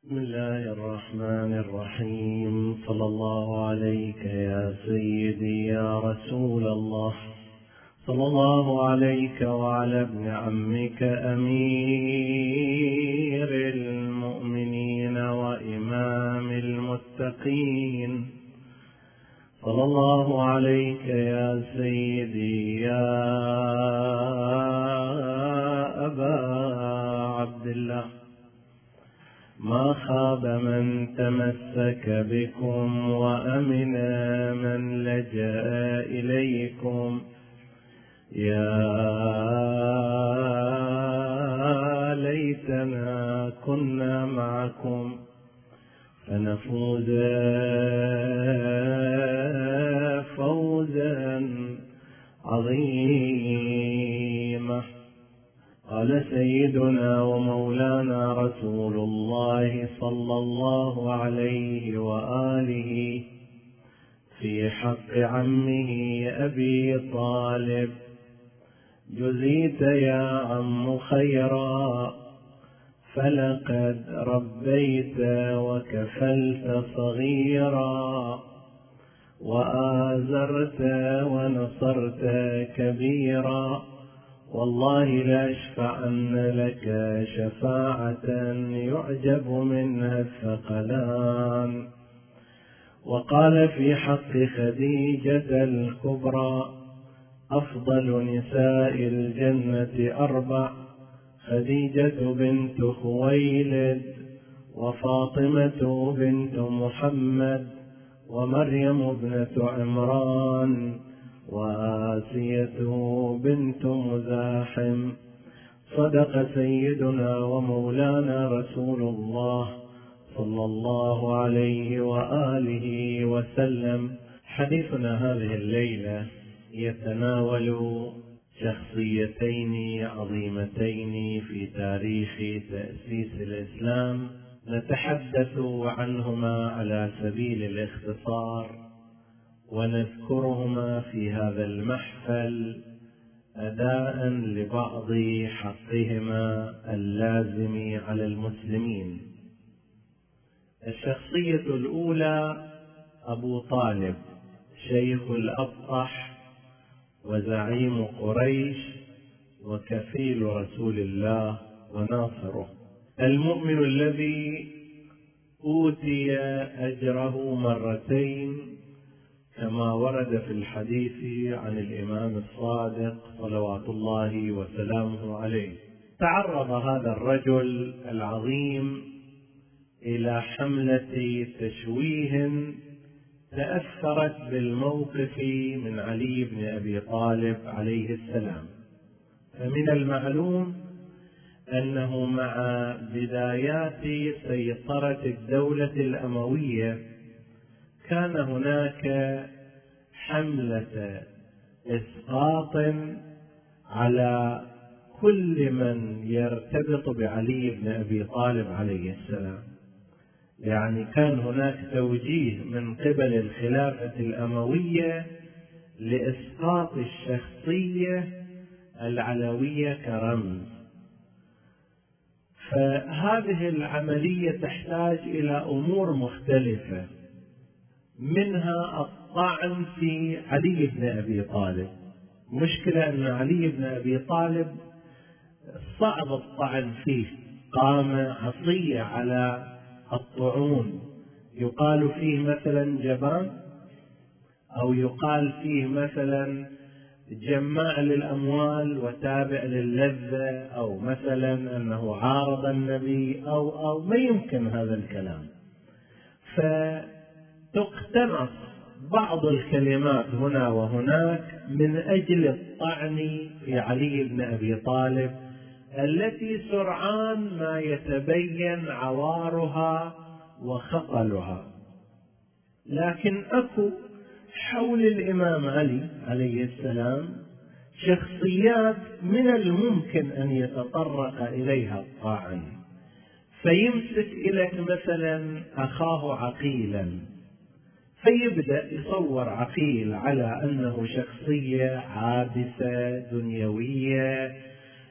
بسم الله الرحمن الرحيم. صلى الله عليك يا سيدي يا رسول الله، صلى الله عليك وعلى ابن عمك أمير المؤمنين وإمام المتقين، صلى الله عليك يا سيدي يا أبا عبد الله. ما خاب من تمسك بكم وأمن من لجأ إليكم، يا ليتنا كنا معكم فنفوز فوزا عظيما. قال سيدنا ومولانا رسول الله صلى الله عليه وآله في حق عمه أبي طالب: جزيت يا عم خيرا، فلقد ربيت وكفلت صغيرا، وآزرت ونصرت كبيرا، والله لأشفعن لك شفاعة يعجب منها الثقلان. وقال في حق خديجة الكبرى: أفضل نساء الجنة 4: خديجة بنت خويلد، وفاطمة بنت محمد، ومريم ابنة عمران، وآسية بنت مزاحم. صدق سيدنا ومولانا رسول الله صلى الله عليه وآله وسلم. حديثنا هذه الليلة يتناول شخصيتين عظيمتين في تاريخ تأسيس الإسلام، نتحدث عنهما على سبيل الاختصار، ونذكرهما في هذا المحفل أداء لبعض حقهما اللازم على المسلمين. الشخصية الأولى أبو طالب، شيخ الأبطح وزعيم قريش وكفيل رسول الله وناصره، المؤمن الذي أوتي أجره 2 كما ورد في الحديث عن الإمام الصادق صلوات الله وسلامه عليه. تعرض هذا الرجل العظيم إلى حملة تشويه تأثرت بالموقف من علي بن أبي طالب عليه السلام. فمن المعلوم أنه مع بدايات سيطرة الدولة الأموية كان هناك حملة إسقاط على كل من يرتبط بعلي بن أبي طالب عليه السلام. يعني كان هناك توجيه من قبل الخلافة الأموية لإسقاط الشخصية العلوية كرمز. فهذه العملية تحتاج إلى أمور مختلفة، منها الطعن في علي بن أبي طالب. مشكلة أن علي بن أبي طالب صعب الطعن فيه، قام عصية على الطعون، يقال فيه مثلا جبان، أو يقال فيه مثلا جماع للأموال وتابع للذة، أو مثلا أنه عارض النبي، أو ما يمكن هذا الكلام. فتقتنص بعض الكلمات هنا وهناك من أجل الطعن في علي بن أبي طالب، التي سرعان ما يتبين عوارها وخطلها. لكن أكو حول الإمام علي عليه السلام شخصيات من الممكن أن يتطرق إليها الطاعن، فيمسك إليك مثلا أخاه عقيلا، فيبدأ يصور عقيل على أنه شخصية عابسة دنيوية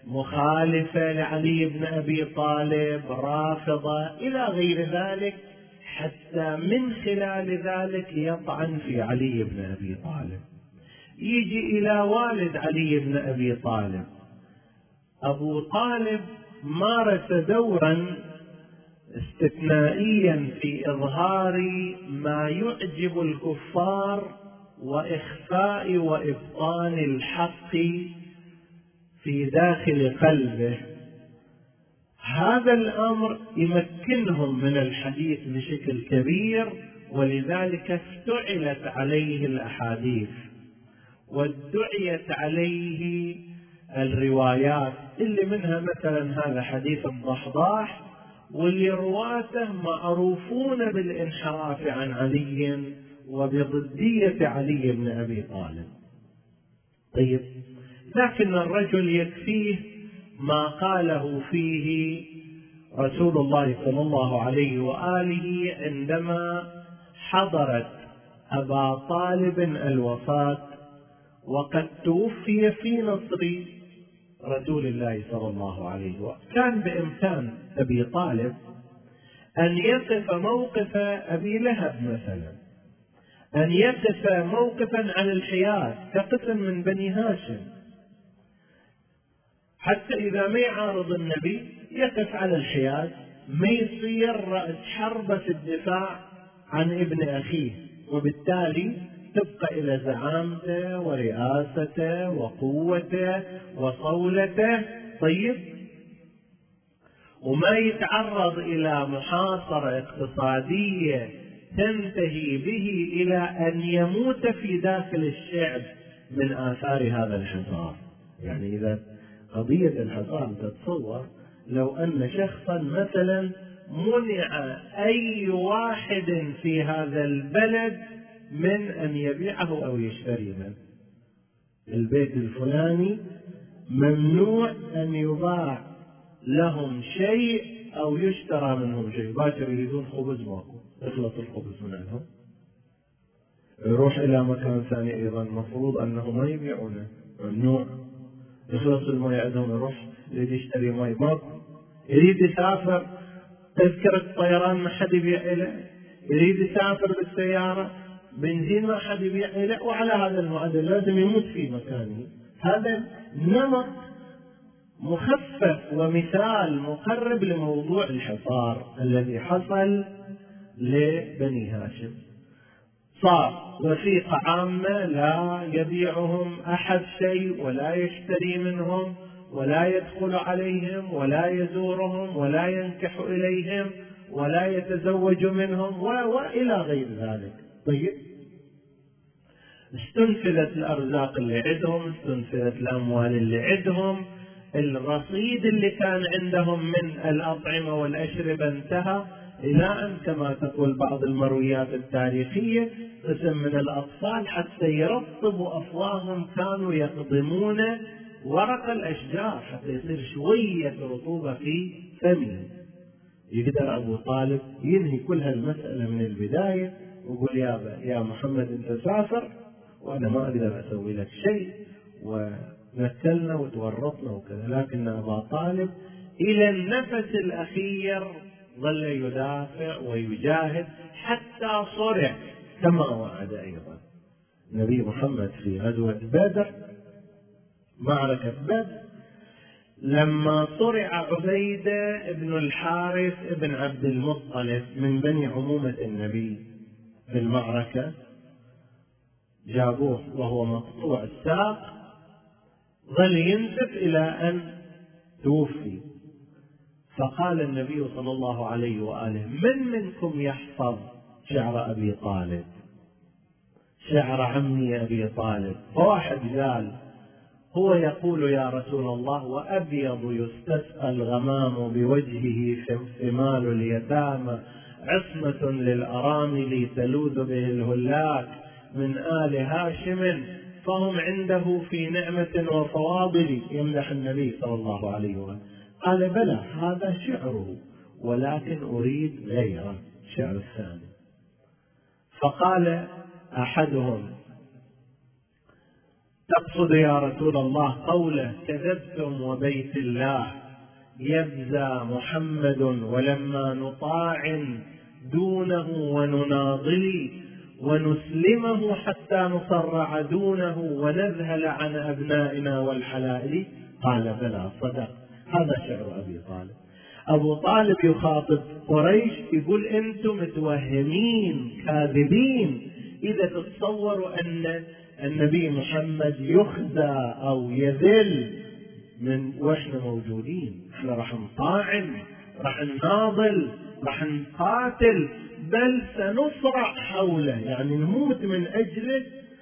مخالفة لعلي بن أبي طالب، رافضة إلى غير ذلك، حتى من خلال ذلك يطعن في علي بن أبي طالب. يجي إلى والد علي بن أبي طالب. أبو طالب مارس دورا استثنائيا في إظهار ما يعجب الكفار وإخفاء وإبطان الحق في داخل قلبه. هذا الأمر يمكنهم من الحديث بشكل كبير، ولذلك افتعلت عليه الأحاديث وادعيت عليه الروايات، اللي منها مثلا هذا حديث الضحضاح، واللي رواته معروفون بالانحراف عن علي وبضدية علي بن أبي طالب. طيب، لكن الرجل يكفيه ما قاله فيه رسول الله صلى الله عليه وآله عندما حضرت أبا طالب الوفاة، وقد توفي في نصر رسول الله صلى الله عليه وآله. كان بإمكان أبي طالب أن يقف موقف أبي لهب مثلا، أن يقف موقفا على الحياد كقسم من بني هاشم، حتى إذا ما يعارض النبي يقف على الحياد، ما يصير رأس حربة في الدفاع عن ابن أخيه، وبالتالي تبقى إلى زعامته ورئاسته وقوته وصولته. طيب، وما يتعرض إلى محاصرة اقتصادية تنتهي به إلى أن يموت في داخل الشعب من آثار هذا الحصار. يعني إذا قضية الحصار تتصور لو أن شخصا مثلا منع أي واحد في هذا البلد من أن يبيعه أو يشتري منه، البيت الفلاني ممنوع أن يباع لهم شيء أو يشترى منهم شيء، باكر يريدون خبز ماكو، يخلص الخبز من عندهم، يروح إلى مكان ثاني أيضا مفروض أنه ما يبيعونه، ممنوع. يخلص الماء عندهم، يروح يريد يشتري ماء ماكو، يريد يسافر تذكرة طيران ما حد يبيع له، يريد يسافر بالسيارة بنزين ما حد يبيع له، وعلى هذا المعدل لازم يموت في مكانه. هذا نمط مخفف ومثال مقرب لموضوع الحصار الذي حصل لبني هاشم. صار وثيقة عامة لا يبيعهم أحد شيء، ولا يشتري منهم، ولا يدخل عليهم، ولا يزورهم، ولا ينكح إليهم، ولا يتزوج منهم، وإلى غير ذلك. طيب، استنفذت الأرزاق اللي عندهم، استنفذت الأموال اللي عندهم، الرصيد اللي كان عندهم من الأطعمة والأشربة انتهى، إلى أن كما تقول بعض المرويات التاريخية قسم من الأطفال حتى يرطبوا أفواههم كانوا يقضمون ورق الأشجار حتى يصير شوية رطوبة في فمه. يقدر أبو طالب ينهي كل هالمسألة من البداية ويقول يا محمد أنت سافر وأنا ما أقدر أسوي لك شيء، ونكلنا وتورطنا وكذا. لكن أبا طالب إلى النفس الأخير ظل يدافع ويجاهد حتى صرع كما وعد أيضا نبي محمد في غزوة بدر، معركة بدر، لما صرع عبيدة بن الحارث بن عبد المطلب من بني عمومة النبي في المعركة، جابوه وهو مقطوع الساق، ظل ينزف إلى أن توفي. فقال النبي صلى الله عليه وآله: من منكم يحفظ شعر أبي طالب، شعر عمي أبي طالب؟ فواحد قال: هو يقول يا رسول الله: وأبيض يستسقى الغمام بوجهه ثمال اليتامى عصمة للأرامل تلوذ به الهلاك من آل هاشم فهم عنده في نعمة وفواضل. يمدح النبي صلى الله عليه وسلم. قال: بلى، هذا شعره، ولكن أريد غيره، شعر الثاني. فقال أحدهم: تقصد يا رسول الله قوله كذبتم وبيت الله يبزى محمد ولما نطاعن دونه ونناضل ونسلمه حتى نصرع دونه ونذهل عن أبنائنا والحلائل؟ قال بلى صدق. هذا شعر أبي طالب. أبو طالب يخاطب قريش يقول أنتم متوهمين كاذبين إذا تتصوروا أن النبي محمد يخزى أو يذل من وإحنا موجودين. احنا راح نطاعن، راح نناضل، راح نقاتل، بل سنصرع حوله، يعني نموت من أجله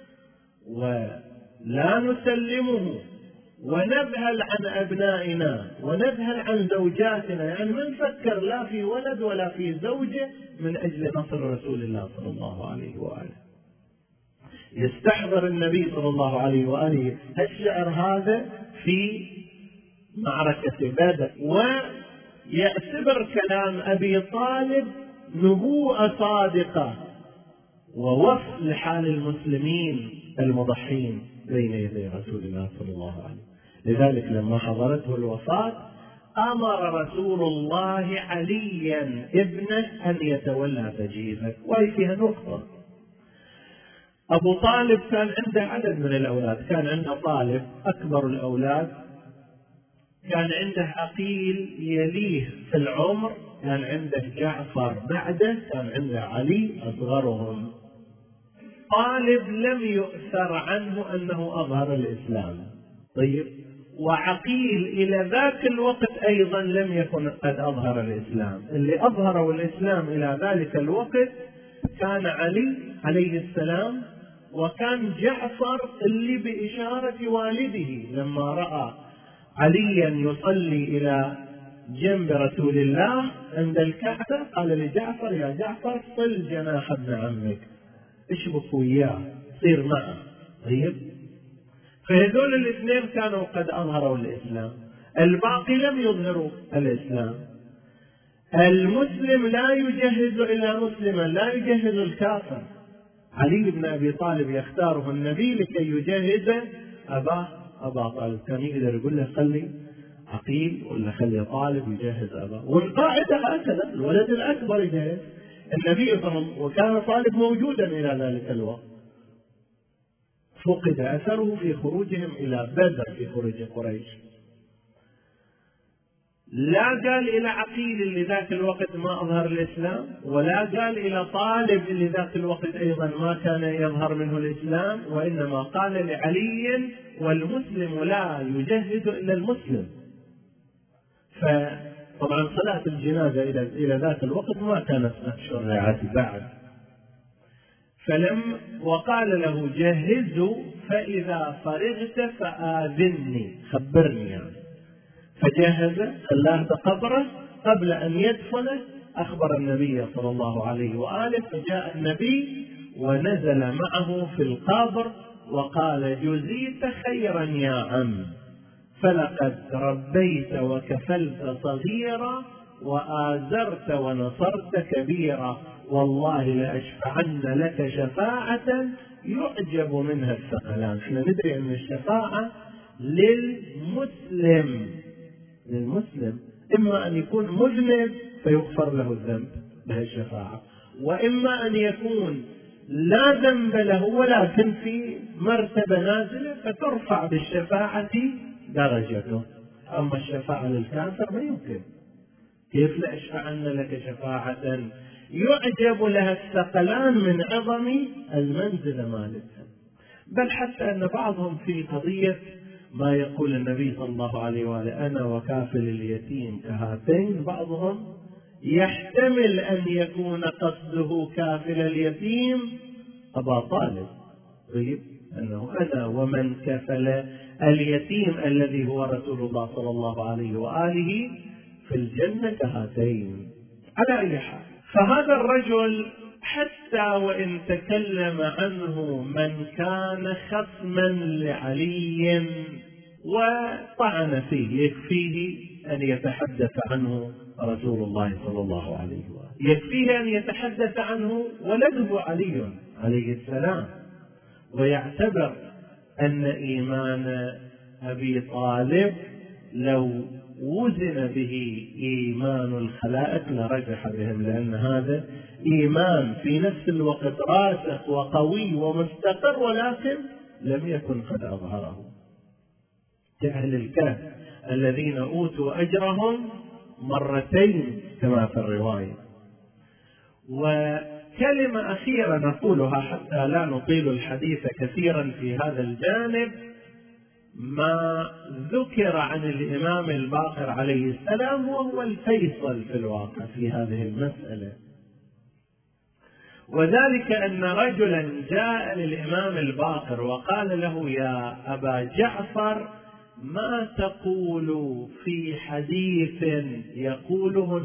ولا نسلمه، ونذهل عن أبنائنا ونذهل عن زوجاتنا، يعني ما نفكر لا في ولد ولا في زوجة من أجل نصر رسول الله صلى الله عليه وآله. يستحضر النبي صلى الله عليه وآله الشعر هذا في معركة بدر، ويعتبر كلام أبي طالب نبوءة صادقة ووصف لحال المسلمين المضحين بين يدي رسول الله صلى الله عليه وسلم. لذلك لما حضرته الوفاة أمر رسول الله عليا ابنه أن يتولى تجهيزه. وهي فيها نقطة. أبو طالب كان عنده عدد من الأولاد، كان عنده طالب أكبر الأولاد، كان عنده عقيل يليه في العمر، كان عنده جعفر بعده، كان عنده علي أصغرهم. طالب لم يؤثر عنه أنه أظهر الإسلام، طيب، وعقيل إلى ذاك الوقت أيضا لم يكن قد أظهر الإسلام. اللي أظهروا الإسلام إلى ذلك الوقت كان علي عليه السلام، وكان جعفر اللي بإشارة والده لما رأى عليا يصلي إلى جنب رسول الله عند الكعبة قال لجعفر يا جعفر صل جناح ابن عمك، اشبك وياه، صير معه. طيب، فهذول الاثنين كانوا قد أظهروا الإسلام، الباقي لم يظهروا الإسلام. المسلم لا يجهز إلا مسلما، لا يجهز الكافر. علي بن أبي طالب يختاره النبي لكي يجهز أبا طالب. كان يقدر يقول له خلي عقيل ولا خلي طالب يجهز أباه، والقاعدة هكذا، الولد الأكبر يجهز. النبي صلى الله عليه وسلم وكان طالب موجودا إلى ذلك الوقت. فقد أثره في خروجهم إلى بدر، في خروج قريش. لا قال إلى عقيل اللي ذاك الوقت ما أظهر الإسلام، ولا قال إلى طالب اللي ذاك الوقت أيضا ما كان يظهر منه الإسلام، وإنما قال لعلي والمسلم لا يجهز إلا المسلم. فطبعا صلاة الجنازة إلى ذاك الوقت ما كانت شرعت بعد. وقال له جهزه فإذا فرغت فآذني، خبرني يعني. فجهز، خلاه بقبره، قبل أن يدفنه أخبر النبي صلى الله عليه وآله، فجاء النبي ونزل معه في القبر وقال جزيت خيرا يا عم، فلقد ربيت وكفلت صغيرا وآزرت ونصرت كبيرا، والله لأشفعن لك شفاعة يعجب منها الثقلان. احنا ندري أن الشفاعة للمسلم، إما أن يكون مذنب فيغفر له الذنب به الشفاعة، وإما أن يكون لا ذنب له ولكن في مرتبة نازلة فترفع بالشفاعة درجته. أما الشفاعة للكافر ما يمكن. كيف لأشفعن لك شفاعة يعجب لها الثقلان من عظم المنزلة مالتها؟ بل حتى أن بعضهم في قضية ما يقول النبي صلى الله عليه وآله أنا وكافل اليتيم كهاتين، بعضهم يحتمل أن يكون قصده كافل اليتيم أبا طالب. طيب، أنه أنا ومن كفل اليتيم الذي هو رسول الله صلى الله عليه وآله في الجنة كهاتين. على أي حال، فهذا الرجل حتى وإن تكلم عنه من كان خصما لعلي وطعن فيه، يكفيه أن يتحدث عنه رسول الله صلى الله عليه وآله، يكفيه أن يتحدث عنه ولده علي عليه السلام، ويعتبر أن إيمان أبي طالب لو وزن به إيمان الخلائق لرجح بهم، لأن هذا إيمان في نفس الوقت راسخ وقوي ومستقر، ولكن لم يكن قد أظهره كأهل الكهف الذين أوتوا أجرهم مرتين كما في الرواية. وكلمة أخيرة نقولها حتى لا نطيل الحديث كثيرا في هذا الجانب، ما ذكر عن الإمام الباقر عليه السلام وهو الفيصل في الواقع في هذه المسألة، وذلك أن رجلا جاء للإمام الباقر وقال له: يا أبا جعفر، ما تقول في حديث يقوله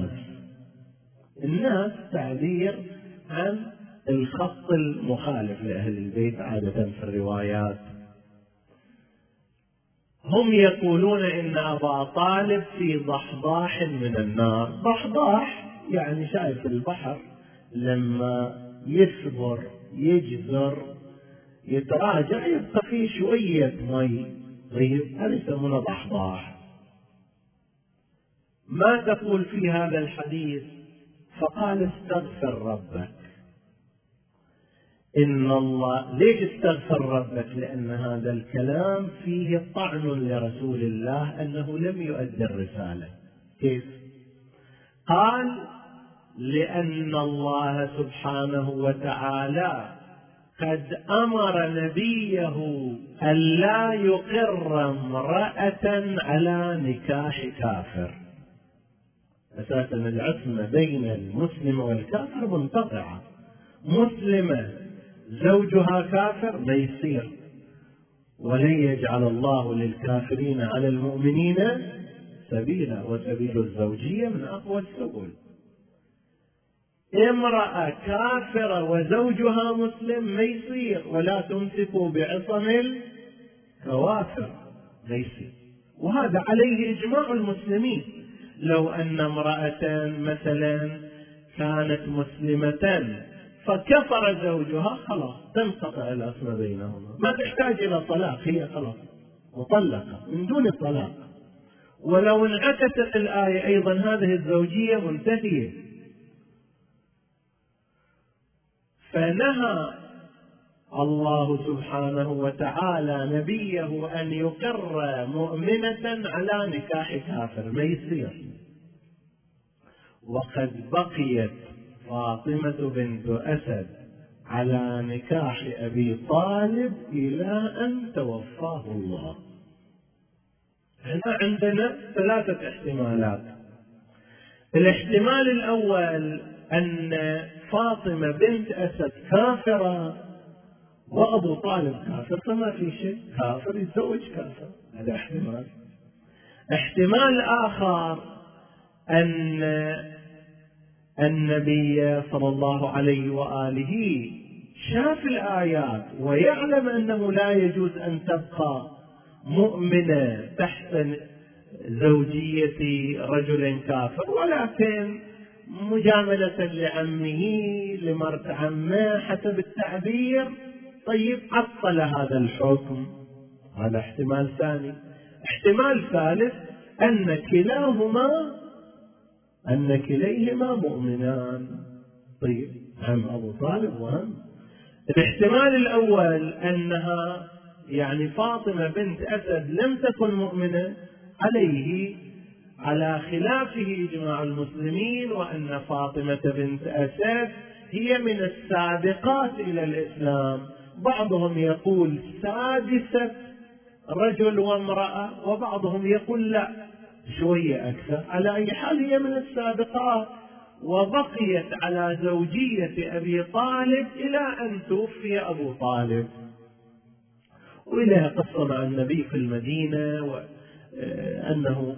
الناس تعبير عن الخط المخالف لأهل البيت عادة في الروايات. هم يقولون إن أبا طالب في ضحضاح من النار. ضحضاح يعني شايف البحر لما يثبر يجزر يتراجع يبقى فيه شوية مي، طيب هذا يسمونه ضحضاح. ما تقول في هذا الحديث؟ فقال: استغفر ربك. إن الله، ليش استغفر ربك؟ لأن هذا الكلام فيه طعن لرسول الله أنه لم يؤدي الرسالة. كيف؟ قال: لأن الله سبحانه وتعالى قد أمر نبيه ألا يقر امرأة على نكاح كافر. أساسا العصمة بين المسلم والكافر منقطعة. مسلمة زوجها كافر ما يصير، ولن يجعل الله للكافرين على المؤمنين سبيلا، وسبيل الزوجية من أقوى السبل. امرأة كافرة وزوجها مسلم ما يصير، ولا تمسكوا بعصم الكوافر ما يصير، وهذا عليه إجماع المسلمين. لو أن امرأة مثلا كانت مسلمة فكفر زوجها، خلاص تنقطع العصمة بينهما، ما تحتاج إلى طلاق، هي خلاص مطلقة من دون الطلاق. ولو انعكست الآية أيضا هذه الزوجية منتهية. فنهى الله سبحانه وتعالى نبيه أن يقر مؤمنة على نكاح كافر ما يصير. وقد بقيت فاطمة بنت أسد على نكاح أبي طالب إلى أن توفاه الله. هنا عندنا ثلاثة احتمالات. الاحتمال الأول أن فاطمة بنت أسد كافرة وأبو طالب كافر، فما في شيء، كافر يتزوج كافر، هذا احتمال. احتمال آخر أن النبي صلى الله عليه وآله شاف الآيات ويعلم أنه لا يجوز أن تبقى مؤمنة تحت زوجية رجل كافر، ولكن مجاملة لعمه لمرت عمه حسب التعبير، طيب عطل هذا الحكم. هذا احتمال ثاني. احتمال ثالث أن كليهما مؤمنان، طيب هم أبو طالب وهم. الاحتمال الأول أنها يعني فاطمة بنت أسد لم تكن مؤمنة، على خلافه إجماع المسلمين، وأن فاطمة بنت أسد هي من السابقات إلى الإسلام. بعضهم يقول سادسة رجل وامرأة، وبعضهم يقول لا شوية أكثر. على أي حال هي من السابقات، وبقيت على زوجية أبي طالب إلى أن توفي أبو طالب. وإليها قصة مع النبي في المدينة، وأنه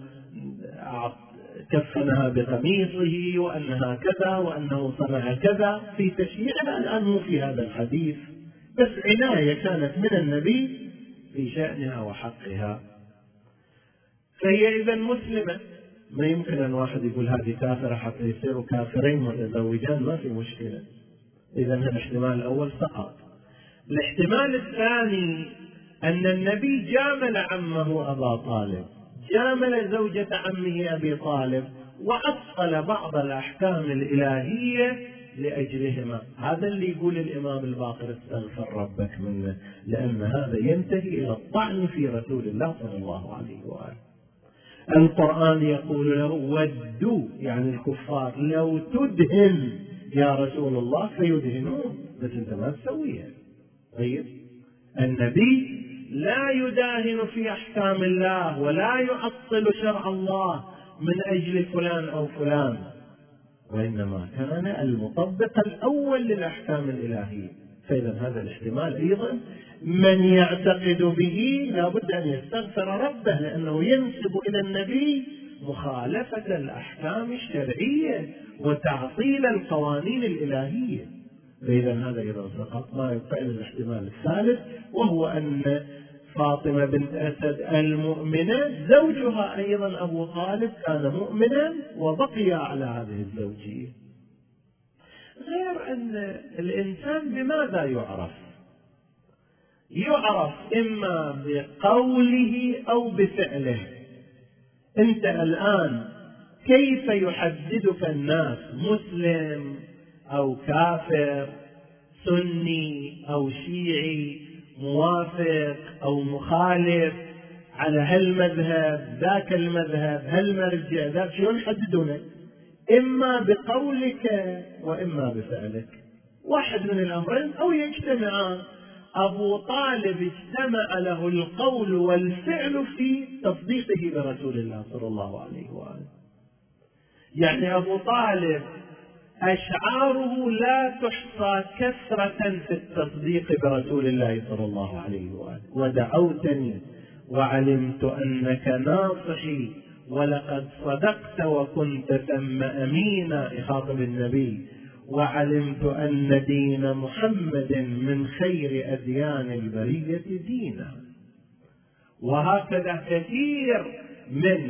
كفنها بقميصه، وأنها كذا، وأنه صنع كذا في تشييعها. الآن مو في هذا الحديث، بس عناية كانت من النبي في شأنها وحقها. فهي إذا مسلمة، ما يمكن أن واحد يقول هذه كافرة حتى يصيروا كافرين متزوجان، ما في مشكلة. إذا الاحتمال الأول سقط. الاحتمال الثاني أن النبي جامل عمه أبا طالب، جامل زوجة عمه أبي طالب، وأصل بعض الأحكام الإلهية لأجلهما. هذا اللي يقول الإمام الباقر استغفر ربك منه، لأن هذا ينتهي إلى الطعن في رسول الله صلى الله عليه وآله. القرآن يقول له ودوا، يعني الكفار، لو تدهن يا رسول الله فيدهنون، بس أنت ما تسويها. طيب النبي لا يداهن في أحكام الله ولا يعطل شرع الله من أجل فلان أو فلان، وإنما كان المطبق الأول للأحكام الإلهية. فإذا هذا الاحتمال أيضا من يعتقد به لا بد أن يستغفر ربه، لأنه ينسب إلى النبي مخالفة الأحكام الشرعية وتعطيل القوانين الإلهية. فإذا هذا أيضا سقط. ما يبقى الاحتمال الثالث، وهو أن فاطمة بنت أسد المؤمنة زوجها أيضا أبو طالب كان مؤمنا وبقي على هذه الزوجية. غير أن الإنسان بماذا يعرف؟ يعرف إما بقوله أو بفعله. أنت الآن كيف يحددك الناس مسلم أو كافر، سني أو شيعي، موافق أو مخالف، على هالمذهب ذاك المذهب، هالمرجع ذاك، شلون يحددونك؟ إما بقولك وإما بفعلك، واحد من الأمرين أو يجتمعان. أبو طالب اجتمع له القول والفعل في تصديقه برسول الله صلى الله عليه وآله. يعني أبو طالب أشعاره لا تحصى كثرة في التصديق برسول الله صلى الله عليه وآله. ودعوتني وعلمت أنك ناصحي ولقد صدقت وكنت ثم أمينا، يخاطب النبي، وعلمت أن دين محمد من خير أديان البرية دينا. وهكذا كثير من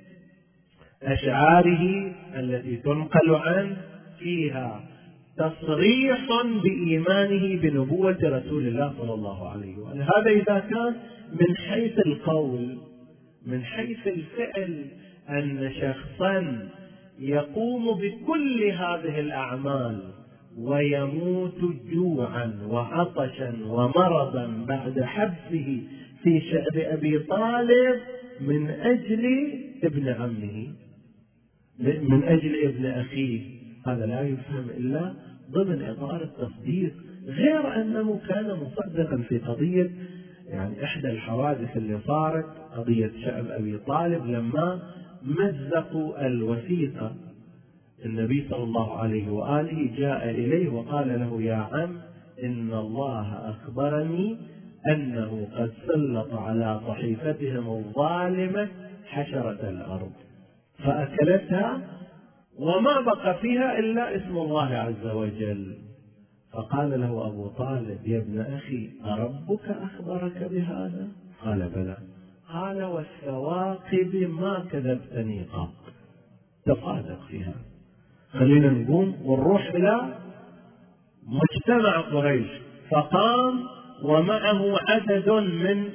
أشعاره التي تنقل عنه فيها تصريح بإيمانه بنبوة رسول الله صلى الله عليه وآله. هذا إذا كان من حيث القول. من حيث الفعل أن شخصا يقوم بكل هذه الأعمال ويموت جوعا وعطشا ومرضا بعد حبسه في شأب أبي طالب من أجل ابن عمه، من أجل ابن أخيه، هذا لا يفهم إلا ضمن إطار التصديق. غير أنه كان مصدقا في قضية، يعني إحدى الحوادث اللي صارت، قضية شأب أبي طالب لما مزقوا الوثيقة، النبي صلى الله عليه وآله جاء إليه وقال له يا عم إن الله أخبرني أنه قد سلط على صحيفتهم الظالمة حشرة الأرض فأكلتها وما بقى فيها إلا اسم الله عز وجل. فقال له أبو طالب يا ابن أخي أربك أخبرك بهذا؟ قال بلى. قال والثواقب ما كذبتني قط. تصادق فيها. خلينا نقوم ونروح إلى مجتمع قريش. فقام ومعه عدد من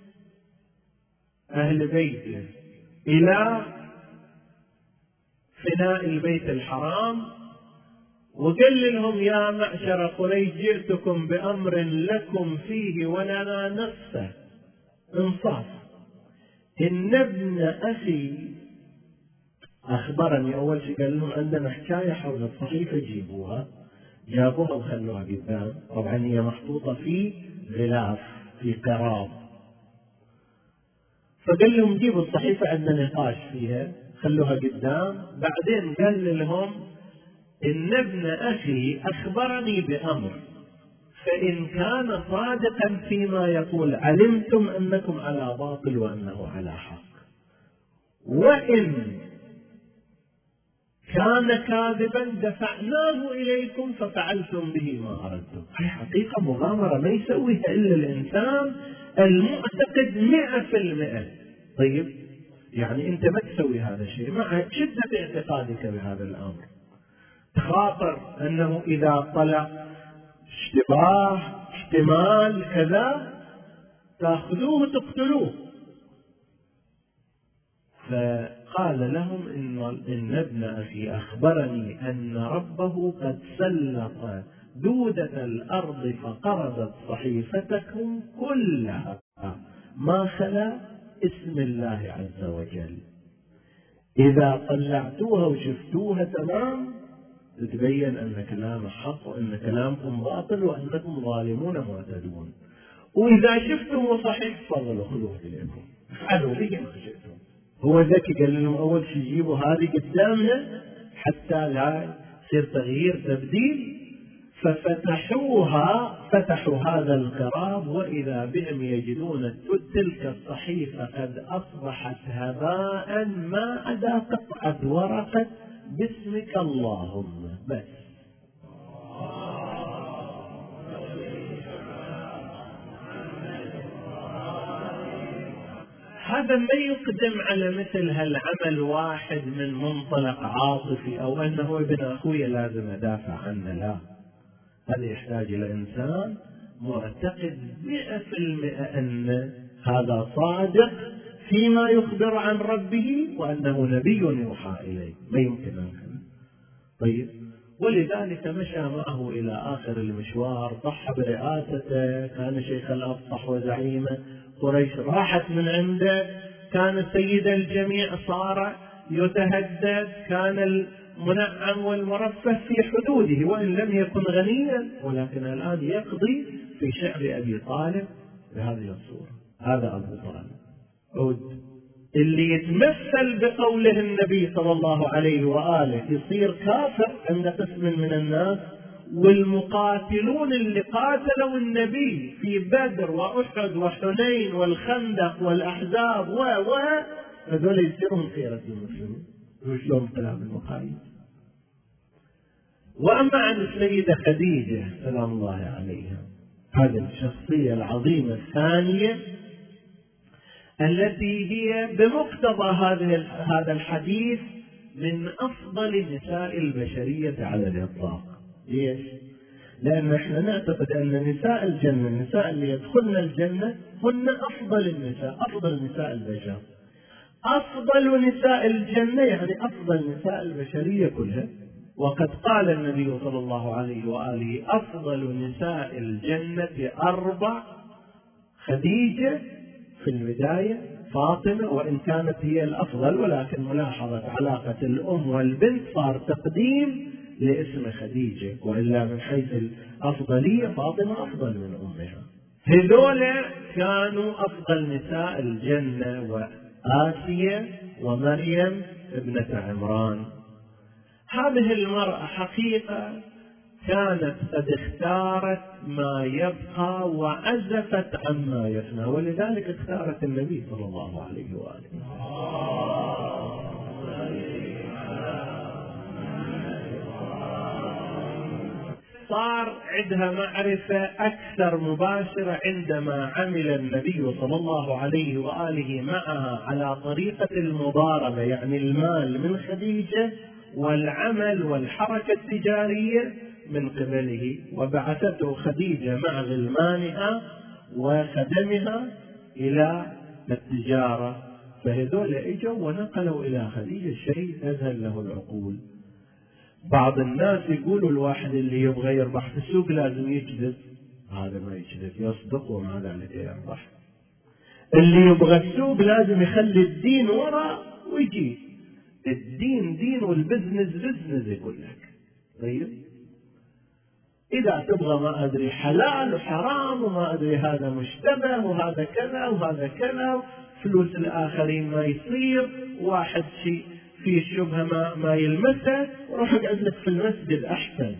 أهل بيته إلى فناء البيت الحرام، وقال لهم يا معشر قريش جئتكم بأمر لكم فيه ولنا نفسه انصاف. إن ابن أخي أخبرني. أول شيء قال لهم عندنا حكاية حول الصحيفة جيبوها. جابوها وخلوها قدام، طبعا هي محطوطة في غلاف في قراب. فقال لهم جيبوا الصحيفة عندنا نقاش فيها، خلوها قدام. بعدين قال لهم إن ابن أخي أخبرني بأمر، فإن كان صادقا فيما يقول علمتم أنكم على باطل وأنه على حق، وإن كان كاذبا دفعناه إليكم ففعلتم به ما أردتم. هي حقيقة مغامرة ما يسويها إلا الإنسان المعتقد 100%. طيب يعني أنت ما تسوي هذا الشيء مع شدة اعتقادك بهذا الأمر، تخاطر أنه إذا طلع اشتباه احتمال كذا تأخذوه تقتلوه. فقال لهم إن ابن أخي أخبرني أن ربه قد سلط دودة الأرض فقرضت صحيفتكم كلها ما خلا اسم الله عز وجل. إذا طلعتوها وشفتوها تمام تتبين أن كلام حق وأن كلامكم باطل وأنكم ظالمون معتدون. وإذا شفتم صحيح تفضلوا خذوه إليكم افعلوا به ما شئتم. هو ذكي قال لهم أول شيء جيبوا هذه قدامنا حتى لا يصير تغيير تبديل. ففتحوها، فتحوا هذا القراب وإذا بهم يجدون تلك الصحيفة قد أصبحت هباء ما عدا قطعة ورقة باسمك اللهم بس. هذا ما يقدم على مثل هالعمل واحد من منطلق عاطفي أو أنه ابن أخوي لازم أدافع عنه، لا. هذا يحتاج إلى إنسان معتقد 100% أن هذا صادق فيما يخبر عن ربه وأنه نبي يوحى إليه، ما يمكن أن يكون. طيب، ولذلك مشى معه إلى آخر المشوار، ضحى برئاسته، كان شيخ الأفصح وزعيمه، قريش راحت من عنده، كان سيد الجميع، صار يتهدد، كان المنعم والمرفه في حدوده وإن لم يكن غنيا، ولكن الآن يقضي في شعب أبي طالب بهذه الصورة. هذا أبو طالب عود اللي يتمثل بقوله النبي صلى الله عليه وآله يصير كافر عند قسم من الناس، والمقاتلون اللي قاتلوا النبي في بدر وأحد وحنين والخندق والأحزاب هذول يصيرون خيرة المسلمين. وش لهم كلام المقايد. وأما عن السيدة خديجة سلام الله عليها، هذه الشخصية العظيمة الثانية التي هي بمقتضى هذا الحديث من أفضل نساء البشرية على الإطلاق. ليش؟ لأن احنا نعتقد أن نساء الجنة، النساء اللي يدخلن الجنة هن أفضل النساء، أفضل نساء البشر. أفضل نساء الجنة يعني أفضل نساء البشرية كلها. وقد قال النبي صلى الله عليه وآله أفضل نساء الجنة 4: خديجة في البداية، فاطمة وإن كانت هي الأفضل، ولكن ملاحظة علاقة الأم والبنت صار تقديم لاسم خديجة، وإلا من حيث الأفضلية فاطمة أفضل من أمها. هذول كانوا أفضل نساء الجنة، وآسيا ومريم ابنة عمران. هذه المرأة حقيقة كانت قد اختارت ما يبقى وعزفت عما يفنى، ولذلك اختارت النبي صلى الله عليه وآله. صار عندها معرفة أكثر مباشرة عندما عمل النبي صلى الله عليه وآله معها على طريقة المضاربة، يعني المال من خديجة والعمل والحركة التجارية من قبله، وبعثته خديجة مع غلمانها وخدمها إلى التجارة. فهذول اجوا ونقلوا إلى خديجة شيء أذهل له العقول. بعض الناس يقولوا الواحد اللي يبغى يربح في السوق لازم يكذب، هذا ما يكذب، يصدق ومع ذلك يربح. اللي يبغى السوق لازم يخلي الدين وراء ويجي. الدين دين والبزنس بزنس يقول لك. طيب، إذا تبغى ما أدري حلال وحرام وما أدري هذا مشتبه وهذا كذا وهذا كذا، فلوس الآخرين ما يصير، واحد شيء في شبهة ما يلمسه، وروح اقعد لك في المسجد أحسن.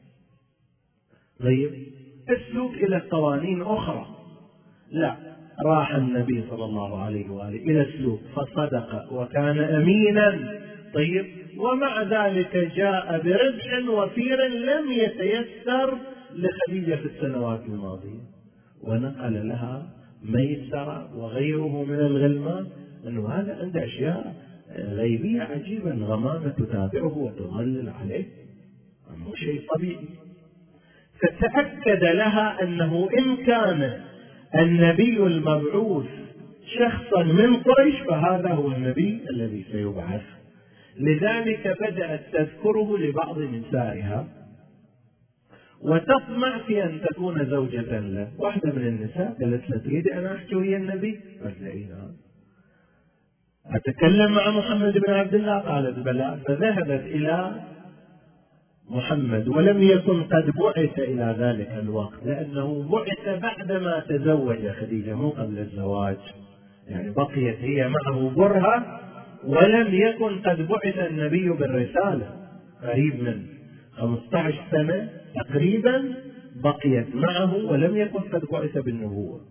طيب، اسلوك إلى قوانين أخرى. لا، راح النبي صلى الله عليه وآله إلى السوق فصدق وكان أمينا. طيب، ومع ذلك جاء بربح وفير لم يتيسر لخديجة في السنوات الماضية، ونقل لها ميسرة وغيره من الغلمان، أنه هذا عنده أشياء غيبية عجيبة، الغمامة تتابعه وتظلل عليه، أنه شيء طبيعي. فتأكد لها أنه إن كان النبي المبعوث شخصا من قريش فهذا هو النبي الذي سيبعث. لذلك بدأت تذكره لبعض نسائها وتطمع في أن تكون زوجة له. واحدة من النساء قالت له تريد أن أحكي ويا النبي؟ قالت له نعم. أتكلم مع محمد بن عبد الله؟ قالت بلى. فذهبت إلى محمد ولم يكن قد بعث إلى ذلك الوقت، لأنه بعث بعدما تزوج خديجة مو قبل الزواج، يعني بقيت هي معه برهة ولم يكن قد بعث النبي بالرسالة، قريب من 15 سنة تقريبا بقيت معه ولم يكن قد بعث بالنبوة.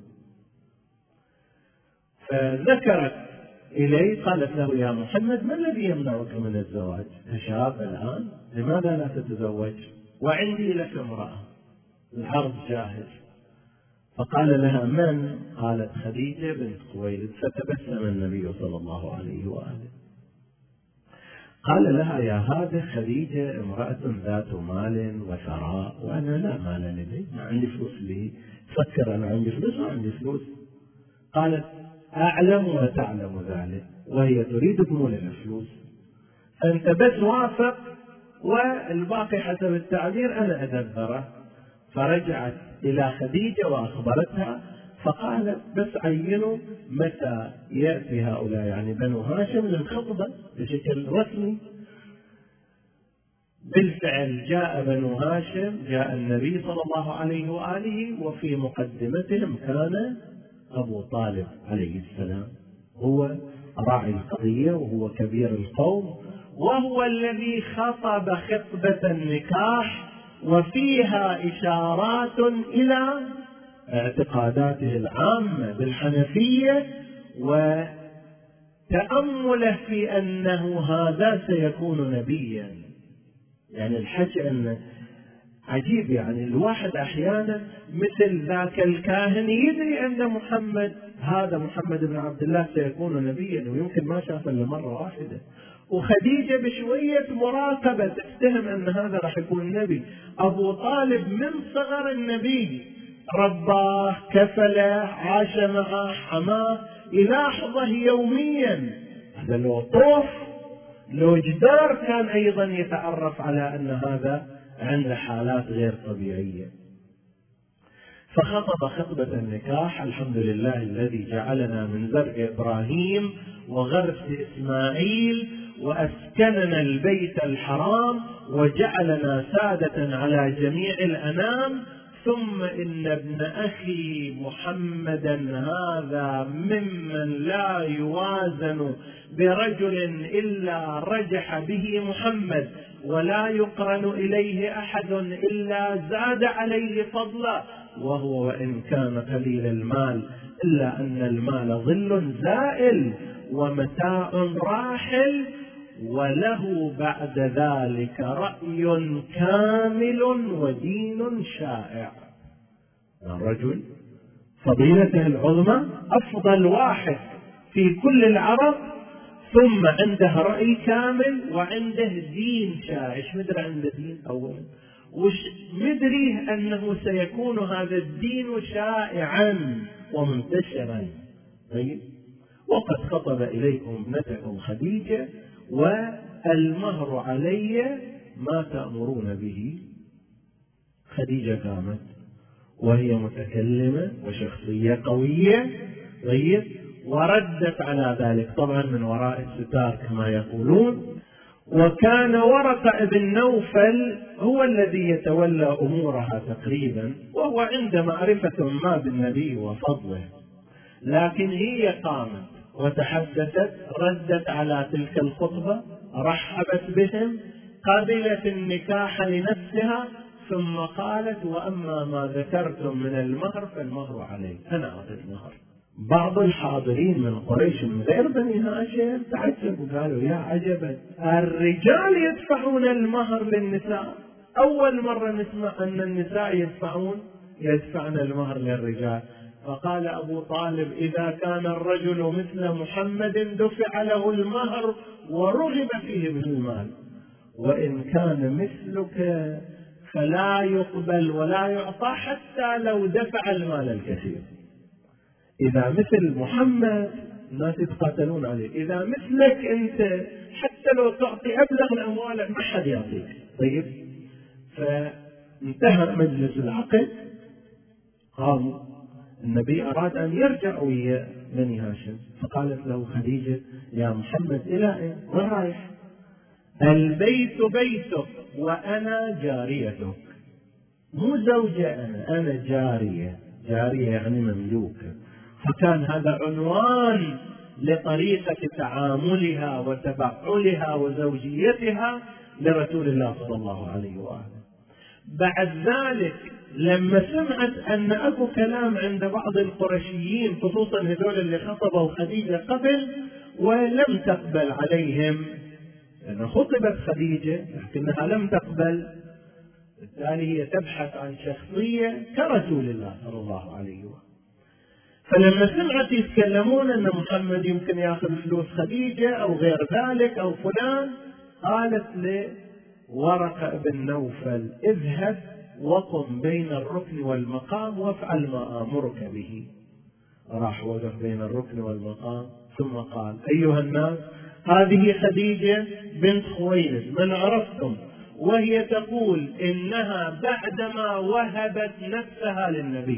فذكرت إليه قالت له يا محمد ما الذي يمنعك من الزواج؟ تشاب الآن لماذا لا تتزوج؟ وعندي لك امرأة العرض جاهز. فقال لها من؟ قالت خديجة بنت خويلد. فتبسم النبي صلى الله عليه وآله. قال لها يا هذه خديجة امرأة ذات مال وثراء وأنا لا مال لي، ما عندي فلوس لي. فكر أنا عندي فلوس ما عندي فلوس. قالت أعلم وتعلم ذلك، وهي تريد مول الفلوس، فأنت بس وافق والباقي حسب التعبير أنا أدبره. فرجعت إلى خديجة وأخبرتها، فقالت بس عينوا متى يأتي هؤلاء يعني بنو هاشم للخطبة بشكل رسمي. بالفعل جاء بنو هاشم، جاء النبي صلى الله عليه وآله، وفي مقدمتهم كان أبو طالب عليه السلام، هو راعي القضية وهو كبير القوم، وهو الذي خطب خطبة النكاح وفيها إشارات إلى اعتقاداته العامة بالحنفية وتأمله في أنه هذا سيكون نبيا. يعني الحكي أنه عجيب، يعني الواحد أحيانا مثل ذاك الكاهن يدري أن محمد هذا محمد بن عبد الله سيكون نبيا ويمكن ما شافه إلا مرة واحدة. وخديجة بشوية مراقبة تفتهم أن هذا راح يكون نبي. أبو طالب من صغر النبي رباه كفله عاش معه حماه يلاحظه يوميا. هذا لو طوف لو جدار كان أيضا يتعرف على أن هذا عنده حالات غير طبيعية. فخطب خطبة النكاح الحمد لله الذي جعلنا من زرع إبراهيم وغرس إسماعيل وأسكننا البيت الحرام وجعلنا سادة على جميع الأنام. ثم إن ابن أخي محمدا هذا ممن لا يوازن برجل إلا رجح به محمد ولا يقرن إليه أحد إلا زاد عليه فضلا، وهو وإن كان قليل المال إلا أن المال ظل زائل ومتاع راحل، وله بعد ذلك رأي كامل ودين شائع. الرجل فضيلته العظمى أفضل واحد في كل العرب، ثم عنده رأي كامل وعنده دين شائع. ايش مدري عنده دين أولا، وش مدريه أنه سيكون هذا الدين شائعا ومنتشرا. وقد خطب إليكم ابنتكم خديجة والمهر علي ما تأمرون به. خديجة قامت وهي متكلمة وشخصية قوية وردت على ذلك طبعا من وراء الستار كما يقولون. وكان ورقة بن نوفل هو الذي يتولى أمورها تقريبا، وهو عند معرفة ما بالنبي وفضله، لكن هي قامت وتحدثت، ردت على تلك الخطبة، رحبت بهم، قبلت النكاح لنفسها، ثم قالت وأما ما ذكرتم من المهر فالمهر علي، أنا أعطي المهر. بعض الحاضرين من قريش من غير بني هاشم تعجبوا قالوا يا عجبا، الرجال يدفعون المهر للنساء، أول مرة نسمع أن النساء يدفعن المهر للرجال. فقال أبو طالب إذا كان الرجل مثل محمد دفع له المهر ورغب فيه بالمال، وإن كان مثلك فلا يقبل ولا يعطى حتى لو دفع المال الكثير. إذا مثل محمد الناس يتقاتلون عليه، إذا مثلك أنت حتى لو تعطي أبلغ من أموالك ما حد يعطيك. طيب، فانتهى مجلس العقد، قاموا، النبي أراد أن يرجع ويا بني هاشم، فقالت له خديجة: يا محمد إلى أين؟ وين رايح؟ البيت بيتك وأنا جاريتك. مو زوجة، أنا جارية. جارية يعني مملوكة. فكان هذا عنوان لطريقة تعاملها وتفاعلها وزوجيتها لرسول الله صلى الله عليه وآله. بعد ذلك لما سمعت أن أكو كلام عند بعض القرشيين، خصوصا هذول اللي خطبوا خديجة قبل ولم تقبل عليهم، لأن خطبت خديجة لكنها لم تقبل، بالتالي هي تبحث عن شخصية كرسول الله صلى الله عليه وآله. فلما سمعت يتكلمون أن محمد يمكن يأخذ فلوس خديجة أو غير ذلك أو فلان، قالت لورقة بن نوفل: اذهب وقم بين الركن والمقام وافعل ما آمرك به. راح وقف بين الركن والمقام، ثم قال: أيها الناس، هذه خديجة بنت خويلد من عرفتم، وهي تقول إنها بعدما وهبت نفسها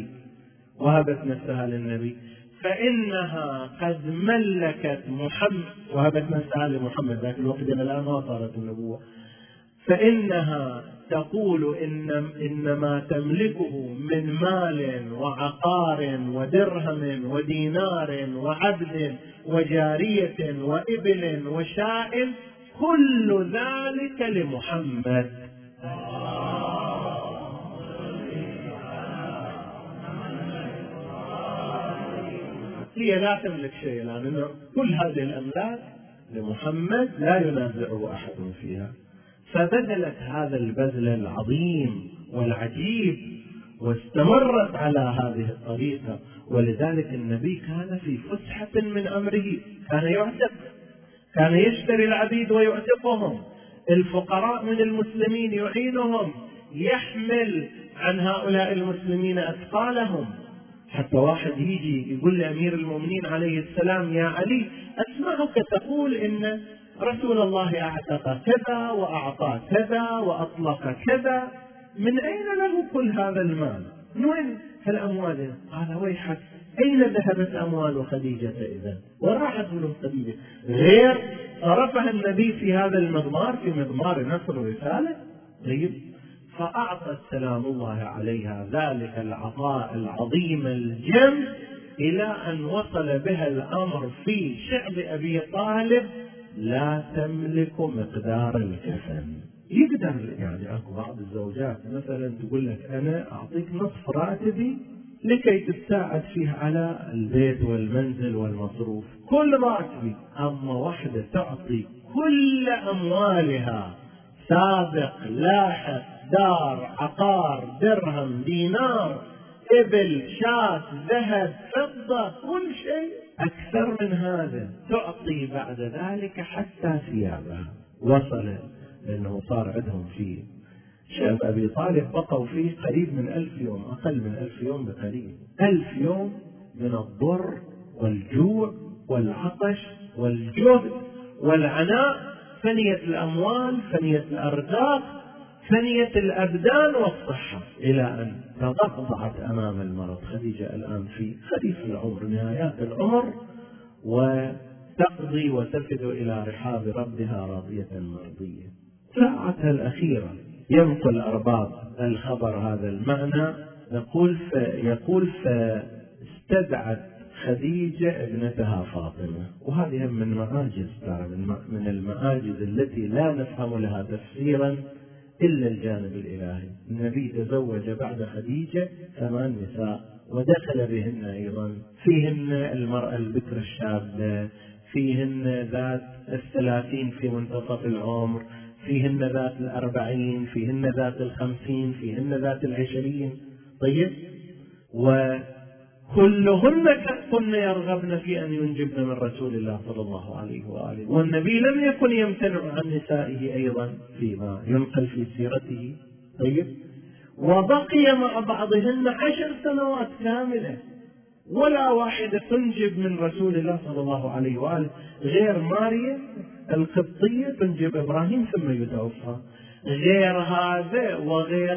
للنبي فإنها قد ملكت محمد، وهبت نفسها لمحمد ذاك الوقت، الآن ما صارت النبوة، فإنها تقول إن ما تملكه من مال وعقار ودرهم ودينار وعبد وجارية وإبل وشاء كل ذلك لمحمد. هي لا تملك شيء، لأن كل هذه الأملاك لمحمد لا ينازعه أحد فيها. فبذلت هذا البذل العظيم والعجيب واستمرت على هذه الطريقة. ولذلك النبي كان في فسحة من أمره، كان يعتق، كان يشتري العبيد ويعتقهم، الفقراء من المسلمين يعينهم، يحمل عن هؤلاء المسلمين أثقالهم. حتى واحد يجي يقول لأمير المؤمنين عليه السلام: يا علي، أسمعك تقول إن رسول الله أعتق كذا وأعطى كذا وأطلق كذا، من أين له كل هذا المال؟ من وين هالأموال؟ قال: ويحك، أين ذهبت أموال خديجة إذن؟ وراحت من خديجة غير صرفها النبي في هذا المضمار، في مضمار نصر ورسالة. طيب، فأعطت سلام الله عليها ذلك العطاء العظيم الجم، إلى أن وصل بها الأمر في شعب أبي طالب لا تملك مقدار الكفن. يقدر يعني أكو بعض الزوجات مثلا تقول لك: أنا أعطيك نصف راتبي لكي تساعد فيه على البيت والمنزل والمصروف، كل راتبي. أما واحدة تعطي كل أموالها، سابق لاحق، دار، عقار، درهم، دينار، إبل، شاة، ذهب، فضة، كل شيء، أكثر من هذا، تعطي بعد ذلك حتى ثيابها. وصل لأنه صار عندهم في شعب أبي طالب بقوا فيه قريب من 1000 يوم، أقل من 1000 يوم بقليل، 1000 يوم من الضر والجوع والعطش والجهد والعناء، فنيت الأموال، فنيت الأرزاق، فنيت الأبدان والصحة، إلى أن تضعضعت أمام المرض. خديجة الآن في خريف العمر، نهايات العمر، وتقضي وتفد إلى رحاب ربها راضية مرضية. ساعتها الأخيرة ينقل أرباب الخبر هذا المعنى، يقول فاستدعت خديجة ابنتها فاطمة. وهذه من معاجز، من المعاجز التي لا نفهم لها تفسيرا إلا الجانب الإلهي. النبي تزوج بعد خديجة 8 نساء، ودخل بهن أيضا، فيهن المرأة البكر الشابة، فيهن ذات 30 في منتصف العمر، فيهن ذات 40، فيهن ذات 50، فيهن ذات 20. طيب، وكلهن كن يرغبن في أن ينجبن من رسول الله صلى الله عليه وآله، والنبي لم يكن يمتنع عن نسائه أيضا فيما ينقل في سيرته. طيب، وبقي مع بعضهن 10 سنوات كاملة، ولا واحدة تنجب من رسول الله صلى الله عليه وآله غير مريم القبطية تنجب إبراهيم ثم يتوفى. غير هذا وغير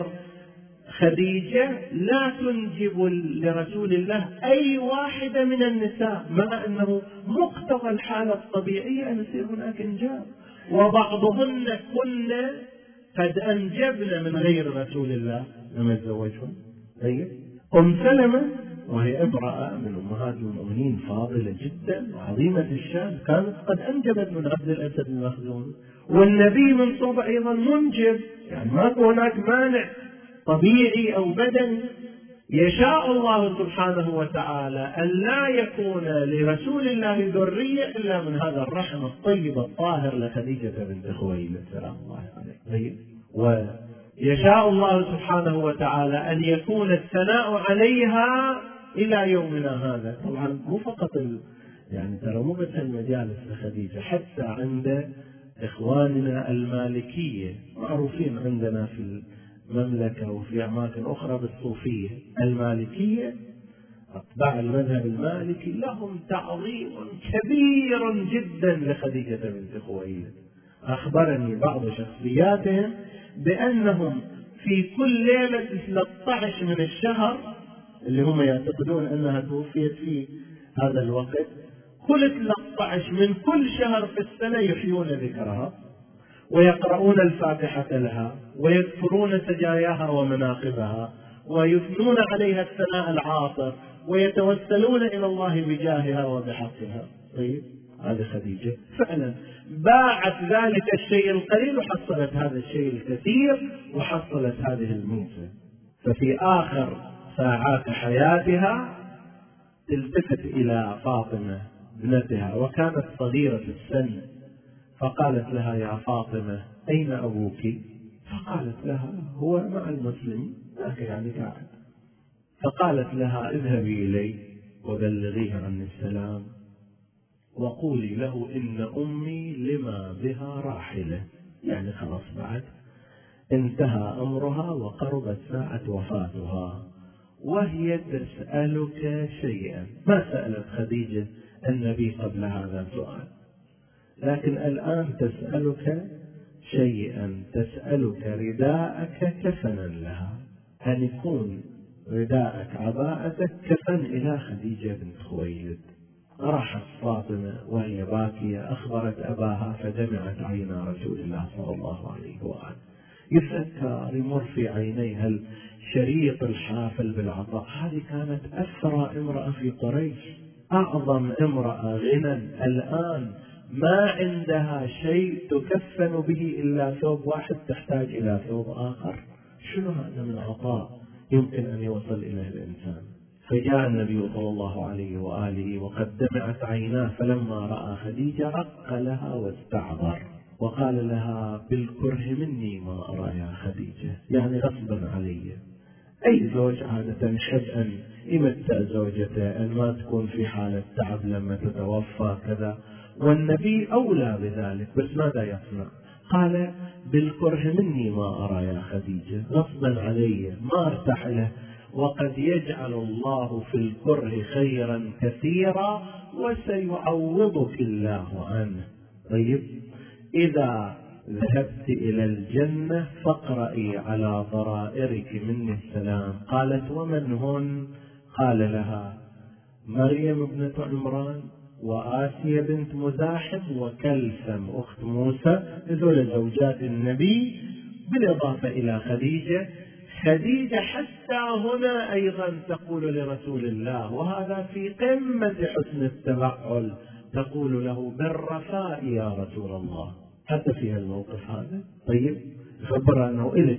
خديجة لا تنجب لرسول الله أي واحدة من النساء، مع أنه مقتضى الحالة الطبيعية أن يصير هناك إنجاب، وبعضهن كنا قد أنجبن من غير رسول الله لما تزوجهم. طيب أم سلمة وهي امرأة من أمهات المؤمنين فاضلة جدا وعظيمة الشان، كانت قد أنجبت من عبد الأسد المخزومي، والنبي من صوب أيضا منجب، يعني ماكو هناك مانع طبيعي أو بدني. يشاء الله سبحانه وتعالى أن لا يكون لرسول الله ذرية إلا من هذا الرحم الطيب الطاهر لخديجة بنت خويلد سلام الله عليه. ويشاء الله سبحانه وتعالى أن يكون الثناء عليها إلى يومنا هذا. طبعا مو فقط يعني ترى مو بس المجالس لخديجة، حتى عند إخواننا المالكية معروفين عندنا في المملكة وفي أماكن أخرى بالصوفية، المالكية أتباع المذهب المالكي لهم تعظيم كبير جدا لخديجة بنت خويلد. أخبرني بعض شخصياتهم بأنهم في كل ليلة 13 من الشهر اللي هم يعتقدون أنها توفيت في هذا الوقت، كل 13 من كل شهر في السنة يحيون ذكرها ويقرؤون الفاتحة لها ويذكرون سجاياها ومناقبها ويثنون عليها الثناء العاطر ويتوسلون إلى الله بجاهها وبحقها. طيب هذه خديجة فعلا باعت ذلك الشيء القليل وحصلت هذا الشيء الكثير وحصلت هذه الميزة. ففي آخر ساعات حياتها التفت إلى فاطمة ابنتها وكانت صغيرة السن، فقالت لها يا فاطمة أين أبوك؟ فقالت لها هو مع المسلمين يعني قاعد. فقالت لها اذهبي إلي وبلغيه عني السلام وقولي له إن أمي لما بها راحلة، يعني خلاص بعد انتهى أمرها وقربت ساعة وفاتها وهي تسألك شيئا. ما سألت خديجة النبي قبل هذا سؤال، لكن الآن تسألك شيئا، تسألك رداءك كفنا لها، أن يكون رداءك عباءتك كفن إلى خديجة بنت خويلد. راحت فاطمة وهي باكية أخبرت أباها فدمعت عينا رسول الله صلى الله عليه وآله، يفكر يمر في عينيها الشريط الحافل بالعطاء. هذه كانت أثرى امرأة في قريش، أعظم امرأة غنى، الآن ما عندها شيء تكفن به إلا ثوب واحد، تحتاج إلى ثوب آخر. شنو هذا من عطاء يمكن أن يوصل إليه الإنسان؟ فجاء النبي صلى الله عليه وآله وقد دمعت عيناه، فلما رأى خديجة رق لها واستعبر وقال لها بالكره مني ما أرى يا خديجة، يعني غصبا علي. أي زوج عادة يحب أن يمتع زوجته، أن ما تكون في حالة تعب لما تتوفى كذا، والنبي أولى بذلك، بس ماذا يصنع؟ قال بالكره مني ما أرى يا خديجة، غصبا علي ما ارتاح له، وقد يجعل الله في الكره خيرا كثيرا وسيعوضك الله عنه. طيب إذا ذهبت إلى الجنة فاقرئي على ضرائرك مني السلام. قالت ومن هن؟ قال لها مريم ابنة عمران وآسيا بنت مزاحم وكلثم أخت موسى، هذول زوجات النبي، بالإضافة إلى خديجة. خديجة حتى هنا أيضا تقول لرسول الله، وهذا في قمة حسن التبعل، تقول له بالرفاء يا رسول الله، حتى في الموقف هذا. طيب خبر أنه إلك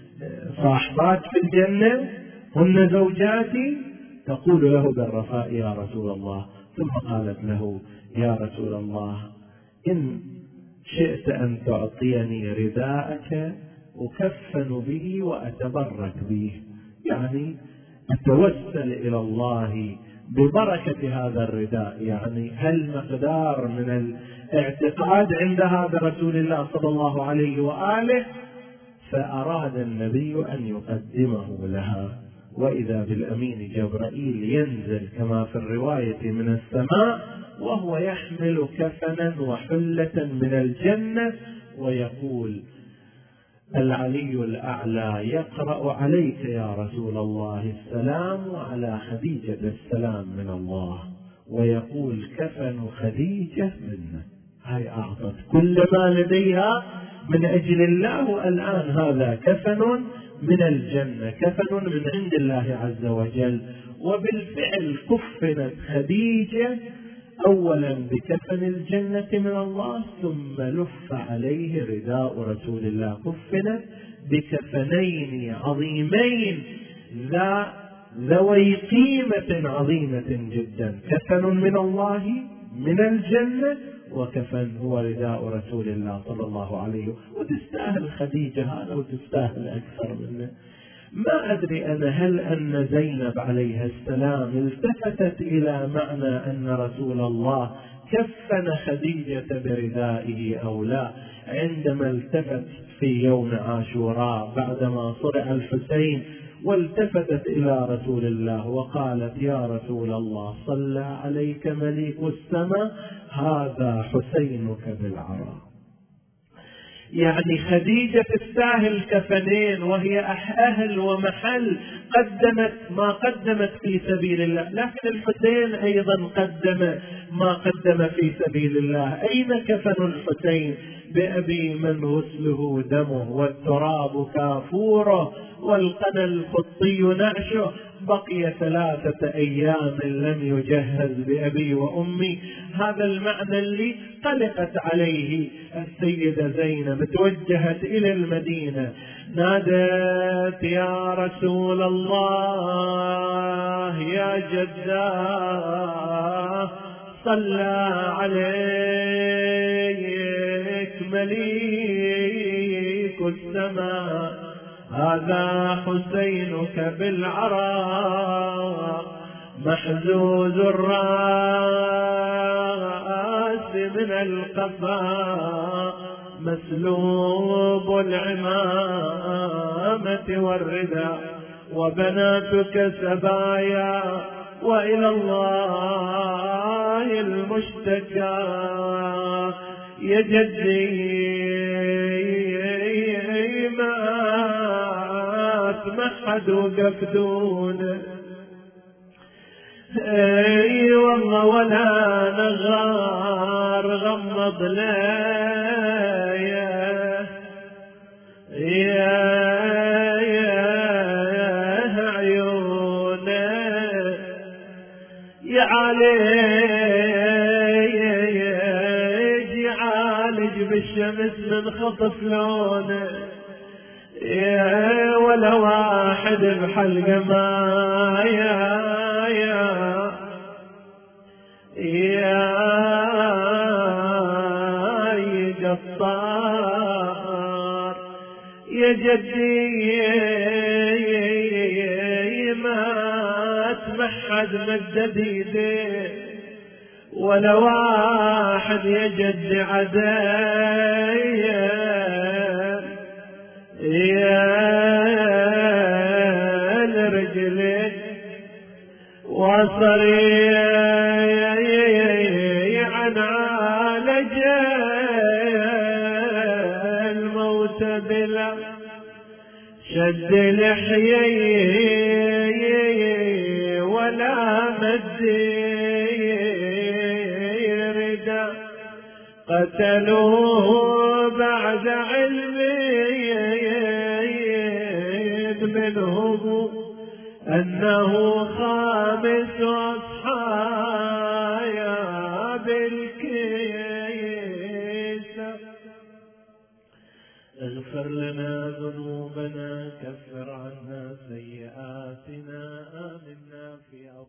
صاحبات في الجنة هن زوجاتي، تقول له بالرفاء يا رسول الله. ثم قالت له يا رسول الله إن شئت أن تعطيني رداءك أكفن به وأتبرك به، يعني أتوسل إلى الله ببركة هذا الرداء. يعني هل مقدار من الاعتقاد عندها برسول الله صلى الله عليه وآله، فأراد النبي أن يقدمه لها. وإذا بالأمين جبرائيل ينزل كما في الرواية من السماء وهو يحمل كفنا وحلة من الجنة ويقول: العلي الأعلى يقرأ عليك يا رسول الله السلام، وعلى خديجة السلام من الله، ويقول: كفن خديجة منه. هاي أعطت كل ما لديها من أجل الله، والآن هذا كفن من الجنة، كفن من عند الله عز وجل. وبالفعل كفنت خديجة أولا بكفن الجنة من الله، ثم لف عليه رداء رسول الله، كفنت بكفنين عظيمين ذوي قيمة عظيمة جدا، كفن من الله من الجنة، وكفن هو رداء رسول الله صلى الله عليه وسلم. وتستاهل خديجة هذا وتستاهل أكثر منه. ما أدري أنا هل أن زينب عليها السلام التفتت إلى معنى أن رسول الله كفن خديجة بردائه أو لا، عندما التفت في يوم عاشوراء بعدما صرع الحسين والتفتت إلى رسول الله وقالت: يا رسول الله صلى عليك مليك السماء، هذا حسينك بالعراء. يعني خديجة تستاهل كفنين، وهي أهل ومحل، قدمت ما قدمت في سبيل الله، لكن الحسين أيضا قدم ما قدم في سبيل الله. أين كفن الحسين؟ بأبي من غسله دمه والتراب كافوره والقنا الخطي نعشه، بقي 3 أيام لم يجهز بأبي وأمي. هذا المعنى اللي قلقت عليه السيدة زينب، توجهت إلى المدينة، نادت: يا رسول الله يا جداه، صلى عليك مليك السماء، هذا حسينك بالعراء، محزوز الرأس من القفا، مسلوب العمامة والرداء، وبناتك سبايا، وإلى الله المشتكى. يا جدي ما تمحد وقفدون، اي والله ولا نغار غمض ليا، يا عيونه يعالج بالشمس من خطف لونه، يا ولا واحد بحلقه ما يا قطار. يا جدي ما تمحد مدد ايديه، ولا واحد يا جدي عدايا، يا الرجل وصري عن عالج الموت بلا شد لحيي ولا مدي ردا، قتلوه بعد علمي منهم أنه خامس أصحاب الكيس. اغفر لنا ذنوبنا